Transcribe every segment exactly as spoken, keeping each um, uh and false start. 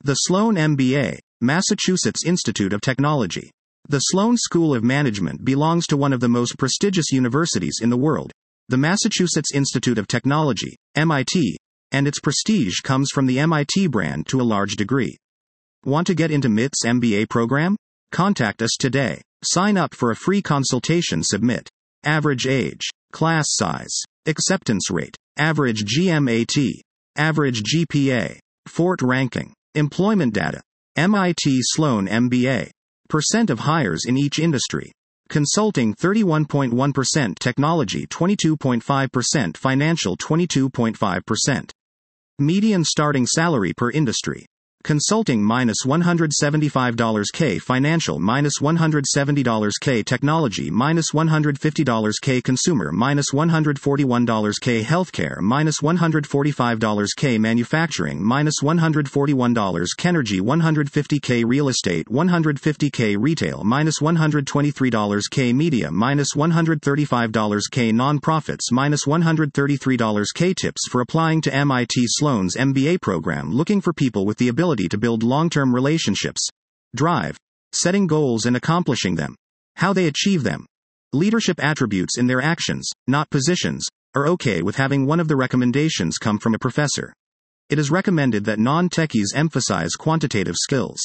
The Sloan M B A, Massachusetts Institute of Technology. The Sloan School of Management belongs to one of the most prestigious universities in the world, the Massachusetts Institute of Technology, M I T, and its prestige comes from the M I T brand to a large degree. Want to get into M I T's M B A program? Contact us today. Sign up for a free consultation. Submit. Average age, class size, acceptance rate, average G M A T, average G P A, Fort ranking, employment data, M I T Sloan M B A, percent of hires in each industry, consulting thirty-one point one percent, technology twenty-two point five percent, financial twenty-two point five percent. Median starting salary per industry. Consulting minus one hundred seventy-five dollars K, financial minus one hundred seventy dollars K, technology minus one hundred fifty dollars K, consumer minus one hundred forty-one dollars K, healthcare minus one hundred forty-five dollars K, manufacturing minus one hundred forty-one dollars K, energy one hundred fifty K, real estate one hundred fifty K, retail minus one hundred twenty-three dollars K, media minus one hundred thirty-five dollars K, non-profits minus one hundred thirty-three dollars K. Tips for applying to M I T Sloan's M B A program. Looking for people with the ability to build long-term relationships, drive, setting goals and accomplishing them, how they achieve them, leadership attributes in their actions, not positions, are okay with having one of the recommendations come from a professor. It is recommended that non-techies emphasize quantitative skills.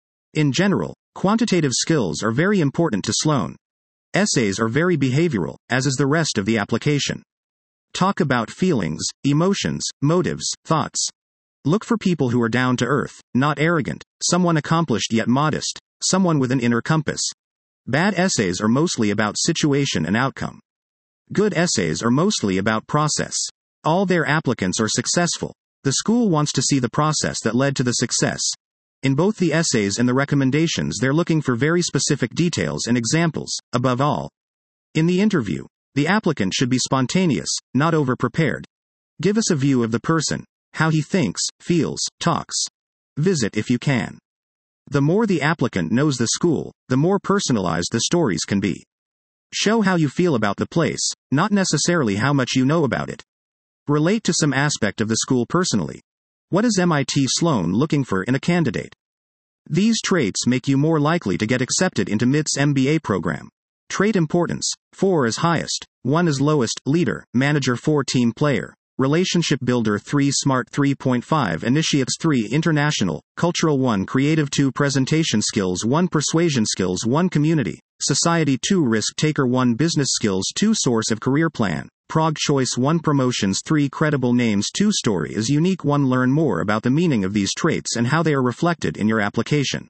In general, quantitative skills are very important to Sloan. Essays are very behavioral, as is the rest of the application. Talk about feelings, emotions, motives, thoughts. Look for people who are down to earth, not arrogant, someone accomplished yet modest, someone with an inner compass. Bad essays are mostly about situation and outcome. Good essays are mostly about process. All their applicants are successful. The school wants to see the process that led to the success. In both the essays and the recommendations, they're looking for very specific details and examples, above all. In the interview, the applicant should be spontaneous, not over-prepared. Give us a view of the person, how he thinks, feels, talks. Visit if you can. The more the applicant knows the school, the more personalized the stories can be. Show how you feel about the place, not necessarily how much you know about it. Relate to some aspect of the school personally. What is M I T Sloan looking for in a candidate? These traits make you more likely to get accepted into M I T's M B A program. Trait importance: four is highest, one is lowest, leader, manager four, team player, relationship builder three, smart three point five, initiates three, international, cultural one, creative two, presentation skills one, persuasion skills one, community, society two, risk taker one, business skills two, source of career plan, prog choice one, promotions three, credible names two, story is unique one. Learn more about the meaning of these traits and how they are reflected in your application.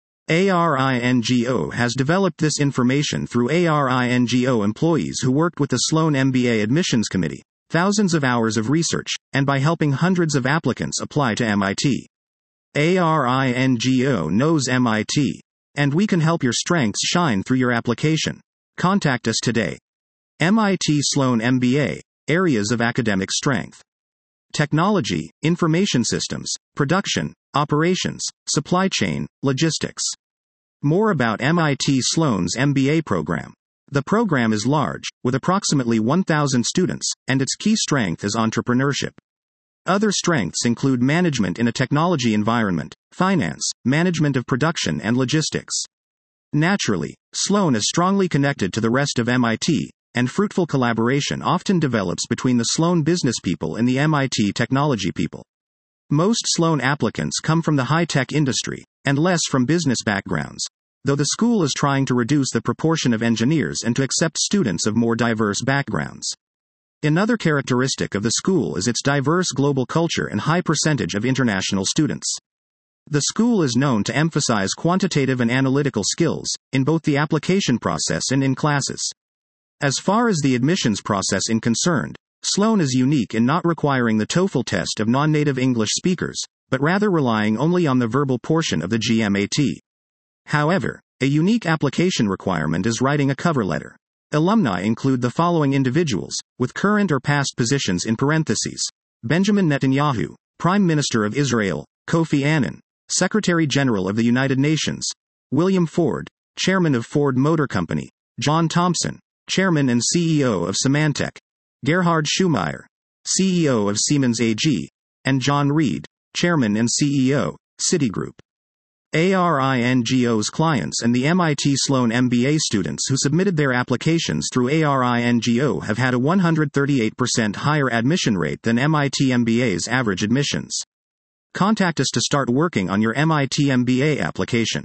ARINGO has developed this information through ARINGO employees who worked with the Sloan M B A admissions committee, thousands of hours of research, and by helping hundreds of applicants apply to M I T. ARINGO knows M I T, and we can help your strengths shine through your application. Contact us today. M I T Sloan M B A, areas of academic strength: technology, information systems, production, operations, supply chain, logistics. More about M I T Sloan's M B A program. The program is large, with approximately one thousand students, and its key strength is entrepreneurship. Other strengths include management in a technology environment, finance, management of production and logistics. Naturally, Sloan is strongly connected to the rest of M I T, and fruitful collaboration often develops between the Sloan business people and the M I T technology people. Most Sloan applicants come from the high-tech industry, and less from business backgrounds, though the school is trying to reduce the proportion of engineers and to accept students of more diverse backgrounds. Another characteristic of the school is its diverse global culture and high percentage of international students. The school is known to emphasize quantitative and analytical skills, in both the application process and in classes. As far as the admissions process is concerned, Sloan is unique in not requiring the TOEFL test of non-native English speakers, but rather relying only on the verbal portion of the G M A T. However, a unique application requirement is writing a cover letter. Alumni include the following individuals, with current or past positions in parentheses: Benjamin Netanyahu, Prime Minister of Israel; Kofi Annan, Secretary General of the United Nations; William Ford, Chairman of Ford Motor Company; John Thompson, Chairman and C E O of Symantec; Gerhard Schumacher, C E O of Siemens A G; and John Reed, Chairman and C E O, Citigroup. ARINGO's clients and the M I T Sloan M B A students who submitted their applications through ARINGO have had a one hundred thirty-eight percent higher admission rate than M I T M B A's average admissions. Contact us to start working on your M I T M B A application.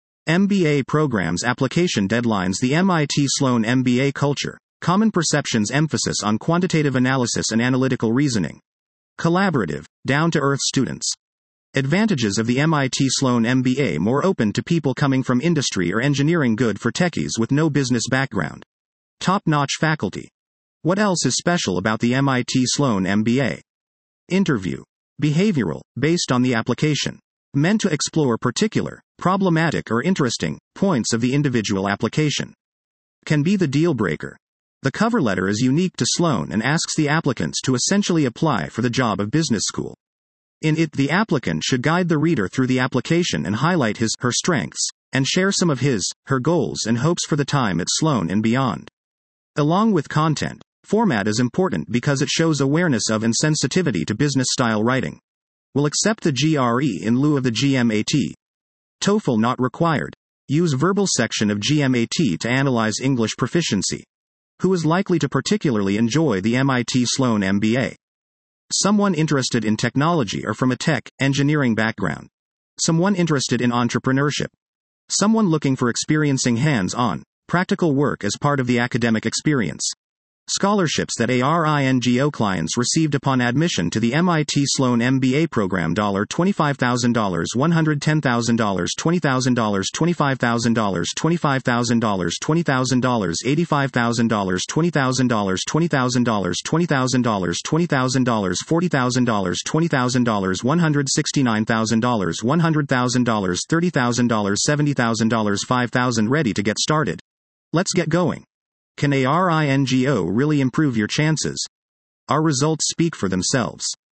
M B A programs application deadlines. The M I T Sloan M B A culture. Common perceptions. Emphasis on quantitative analysis and analytical reasoning. Collaborative, down-to-earth students. Advantages of the M I T Sloan M B A: more open to people coming from industry or engineering, good for techies with no business background. Top-notch faculty. What else is special about the M I T Sloan M B A? Interview. Behavioral, based on the application. Meant to explore particular, problematic or interesting points of the individual application. Can be the deal breaker. The cover letter is unique to Sloan and asks the applicants to essentially apply for the job of business school. In it, the applicant should guide the reader through the application and highlight his, her strengths, and share some of his, her goals and hopes for the time at Sloan and beyond. Along with content, format is important because it shows awareness of and sensitivity to business-style writing. Will accept the G R E in lieu of the G M A T. TOEFL not required. Use verbal section of G M A T to analyze English proficiency. Who is likely to particularly enjoy the M I T Sloan M B A? Someone interested in technology or from a tech, engineering background. Someone interested in entrepreneurship. Someone looking for experiencing hands-on, practical work as part of the academic experience. Scholarships that ARINGO clients received upon admission to the M I T Sloan M B A program: twenty-five thousand dollars, one hundred ten thousand dollars, twenty thousand dollars, twenty-five thousand dollars, twenty-five thousand dollars, twenty thousand dollars, eighty-five thousand dollars, twenty thousand dollars, twenty thousand dollars, twenty thousand dollars, twenty thousand dollars, forty thousand dollars, twenty thousand dollars, one hundred sixty-nine thousand dollars, one hundred thousand dollars, thirty thousand dollars, seventy thousand dollars, five thousand dollars. Ready to get started? Let's get going. Can ARINGO really improve your chances? Our results speak for themselves.